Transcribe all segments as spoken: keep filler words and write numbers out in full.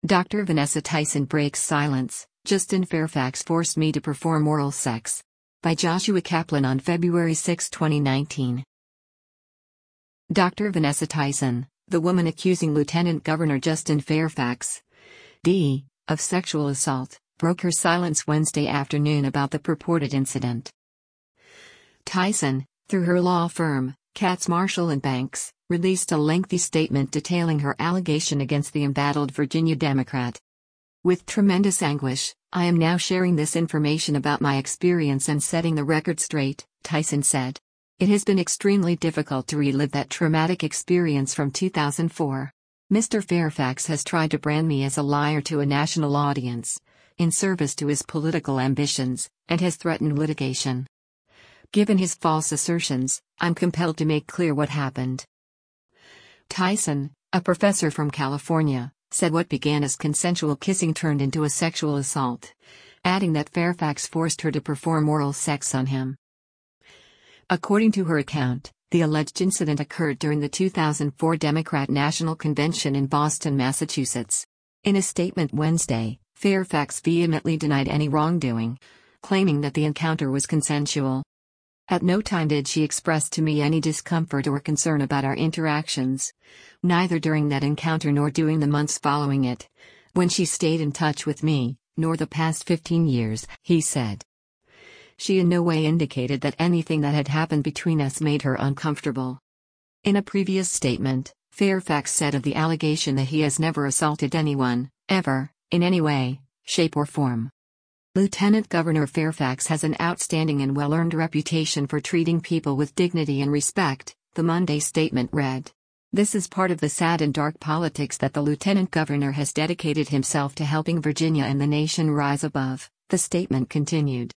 Doctor Vanessa Tyson breaks silence. Justin Fairfax forced me to perform oral sex. By Joshua Kaplan on February sixth, twenty nineteen. Doctor Vanessa Tyson, the woman accusing Lieutenant Governor Justin Fairfax, D, of sexual assault, broke her silence Wednesday afternoon about the purported incident. Tyson, through her law firm, Katz Marshall and Banks, released a lengthy statement detailing her allegation against the embattled Virginia Democrat. With tremendous anguish, I am now sharing this information about my experience and setting the record straight, Tyson said. It has been extremely difficult to relive that traumatic experience from two thousand four. Mister Fairfax has tried to brand me as a liar to a national audience, in service to his political ambitions, and has threatened litigation. Given his false assertions, I'm compelled to make clear what happened. Tyson, a professor from California, said what began as consensual kissing turned into a sexual assault, adding that Fairfax forced her to perform oral sex on him. According to her account, the alleged incident occurred during the two thousand four Democrat National Convention in Boston, Massachusetts. In a statement Wednesday, Fairfax vehemently denied any wrongdoing, claiming that the encounter was consensual. At no time did she express to me any discomfort or concern about our interactions, neither during that encounter nor during the months following it, when she stayed in touch with me, nor the past fifteen years, he said. She in no way indicated that anything that had happened between us made her uncomfortable. In a previous statement, Fairfax said of the allegation that he has never assaulted anyone, ever, in any way, shape or form. Lieutenant Governor Fairfax has an outstanding and well-earned reputation for treating people with dignity and respect, the Monday statement read. This is part of the sad and dark politics that the Lieutenant Governor has dedicated himself to helping Virginia and the nation rise above, the statement continued.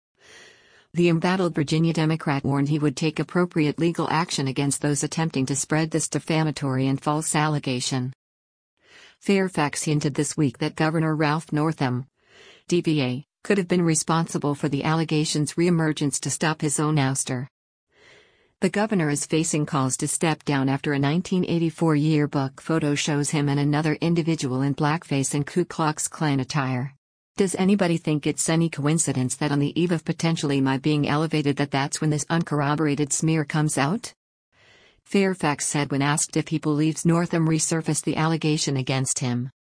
The embattled Virginia Democrat warned he would take appropriate legal action against those attempting to spread this defamatory and false allegation. Fairfax hinted this week that Governor Ralph Northam, D V A, could have been responsible for the allegations' reemergence to stop his own ouster. The governor is facing calls to step down after a nineteen eighty-four yearbook photo shows him and another individual in blackface and Ku Klux Klan attire. Does anybody think it's any coincidence that on the eve of potentially my being elevated that that's when this uncorroborated smear comes out? Fairfax said when asked if he believes Northam resurfaced the allegation against him.